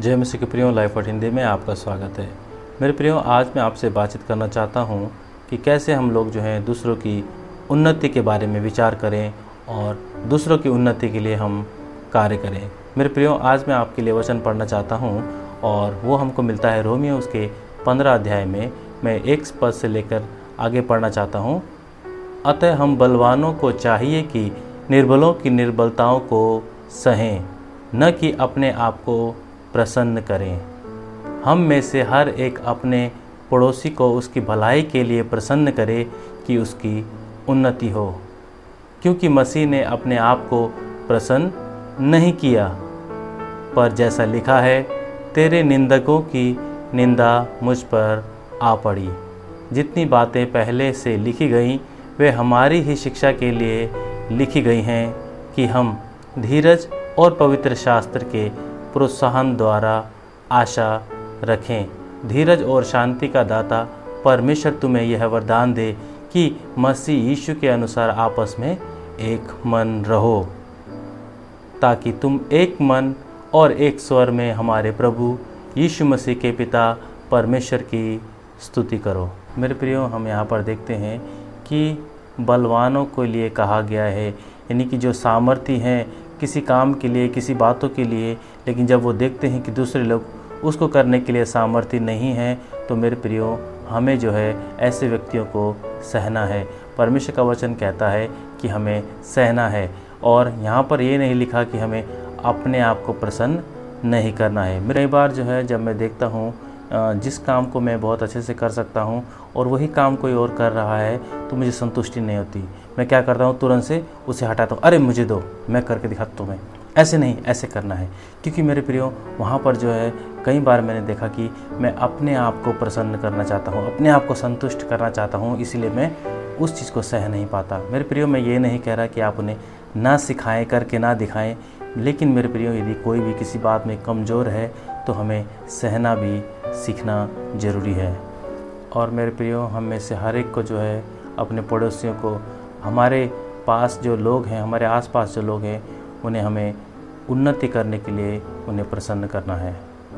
जय मसीह के प्रियो, लाइफ ऑफ हिंदी में आपका स्वागत है। मेरे प्रियो, आज मैं आपसे बातचीत करना चाहता हूँ कि कैसे हम लोग जो हैं दूसरों की उन्नति के बारे में विचार करें और दूसरों की उन्नति के लिए हम कार्य करें। मेरे प्रियो, आज मैं आपके लिए वचन पढ़ना चाहता हूँ और वो हमको मिलता है रोमियो उसके 15 अध्याय में। मैं 1 पद से लेकर आगे पढ़ना चाहता हूँ। अतः हम बलवानों को चाहिए कि निर्बलों की निर्बलताओं को सहें, न कि अपने आप को प्रसन्न करें। हम में से हर एक अपने पड़ोसी को उसकी भलाई के लिए प्रसन्न करे कि उसकी उन्नति हो, क्योंकि मसीह ने अपने आप को प्रसन्न नहीं किया। पर जैसा लिखा है, तेरे निंदकों की निंदा मुझ पर आ पड़ी। जितनी बातें पहले से लिखी गईं वे हमारी ही शिक्षा के लिए लिखी गई हैं कि हम धीरज और पवित्र शास्त्र के प्रोत्साहन द्वारा आशा रखें। धीरज और शांति का दाता परमेश्वर तुम्हें यह वरदान दे कि मसीह यीशु के अनुसार आपस में एक मन रहो, ताकि तुम एक मन और एक स्वर में हमारे प्रभु यीशु मसीह के पिता परमेश्वर की स्तुति करो। मेरे प्रियो, हम यहाँ पर देखते हैं कि बलवानों के लिए कहा गया है, यानी कि जो सामर्थी हैं किसी काम के लिए, किसी बातों के लिए, लेकिन जब वो देखते हैं कि दूसरे लोग उसको करने के लिए सामर्थ्य नहीं हैं, तो मेरे प्रियो, हमें जो है ऐसे व्यक्तियों को सहना है। परमेश्वर का वचन कहता है कि हमें सहना है, और यहाँ पर ये नहीं लिखा कि हमें अपने आप को प्रसन्न नहीं करना है। कई बार जो है जब मैं देखता हूँ जिस काम को मैं बहुत अच्छे से कर सकता हूँ और वही काम कोई और कर रहा है तो मुझे संतुष्टि नहीं होती। मैं क्या करता हूँ, तुरंत से उसे हटाता हूँ। अरे मुझे दो, मैं करके दिखाता हूँ। मैं ऐसे नहीं, ऐसे करना है। क्योंकि मेरे प्रियो, वहाँ पर जो है कई बार मैंने देखा कि मैं अपने आप को प्रसन्न करना चाहता हूँ, अपने आप को संतुष्ट करना चाहता हूँ, इसीलिए मैं उस चीज़ को सह नहीं पाता। मेरे प्रियो, मैं ये नहीं कह रहा कि आप उन्हें ना सिखाएं, करके ना दिखाएं, लेकिन मेरे प्रियो, यदि कोई भी किसी बात में कमज़ोर है तो हमें सहना भी सीखना ज़रूरी है। और मेरे प्रियो, हम में से हर एक को जो है अपने पड़ोसियों को, हमारे पास जो लोग हैं, हमारे आसपास जो लोग हैं, उन्हें हमें उन्नति करने के लिए उन्हें प्रसन्न करना है।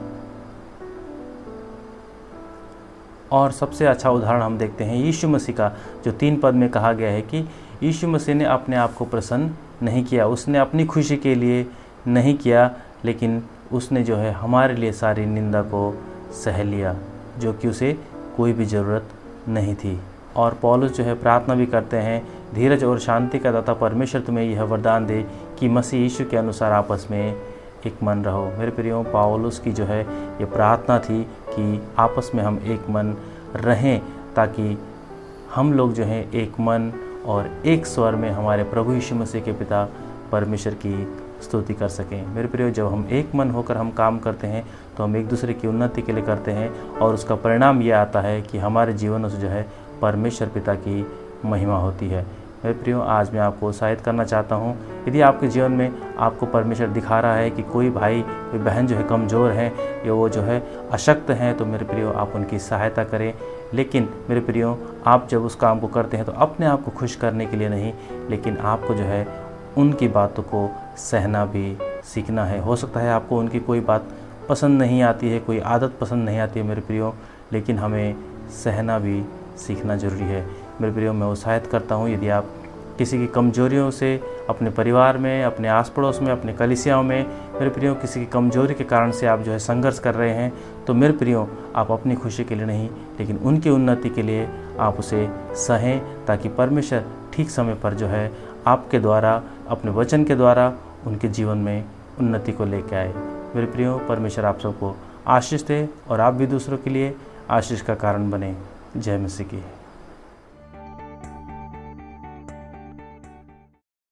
और सबसे अच्छा उदाहरण हम देखते हैं यीशु मसीह का, जो 3 पद में कहा गया है कि यीशु मसीह ने अपने आप को प्रसन्न नहीं किया। उसने अपनी खुशी के लिए नहीं किया, लेकिन उसने जो है हमारे लिए सारी निंदा को सह लिया, जो कि उसे कोई भी ज़रूरत नहीं थी। और पौलुस जो है प्रार्थना भी करते हैं, धीरज और शांति का दाता परमेश्वर तुम्हें यह वरदान दे कि मसीह यीशु के अनुसार आपस में एक मन रहो। मेरे प्रियो, पौलुस की जो है ये प्रार्थना थी कि आपस में हम एक मन रहें, ताकि हम लोग जो हैं एक मन और एक स्वर में हमारे प्रभु यीशु मसीह के पिता परमेश्वर की स्तुति कर सकें। मेरे प्रियो, जब हम एक मन होकर हम काम करते हैं तो हम एक दूसरे की उन्नति के लिए करते हैं, और उसका परिणाम ये आता है कि हमारे जीवन से जो है परमेश्वर पिता की महिमा होती है। मेरे प्रियो, आज मैं आपको उत्साहित करना चाहता हूँ, यदि आपके जीवन में आपको परमेश्वर दिखा रहा है कि कोई भाई, कोई बहन जो है कमज़ोर हैं या वो जो है अशक्त हैं, तो मेरे प्रियो आप उनकी सहायता करें। लेकिन मेरे प्रियो, आप जब उस काम को करते हैं तो अपने आप को खुश करने के लिए नहीं, लेकिन आपको जो है उनकी बातों को सहना भी सीखना है। हो सकता है आपको उनकी कोई बात पसंद नहीं आती है, कोई आदत पसंद नहीं आती है मेरे प्रियो, लेकिन हमें सहना भी सीखना ज़रूरी है। मेरे प्रियो, मैं उत्साहित करता हूँ, यदि आप किसी की कमज़ोरियों से अपने परिवार में, अपने आस पड़ोस में, अपने कलीसियाओं में, मेरे प्रियो किसी की कमज़ोरी के कारण से आप जो है संघर्ष कर रहे हैं, तो मेरे प्रियो आप अपनी खुशी के लिए नहीं, लेकिन उनकी उन्नति के लिए आप उसे सहें, ताकि परमेश्वर ठीक समय पर जो है आपके द्वारा, अपने वचन के द्वारा उनके जीवन में उन्नति को लेकर आए। मेरे प्रियो, परमेश्वर आप सबको आशीष दे और आप भी दूसरों के लिए आशीष का कारण बने। जय मसीह की।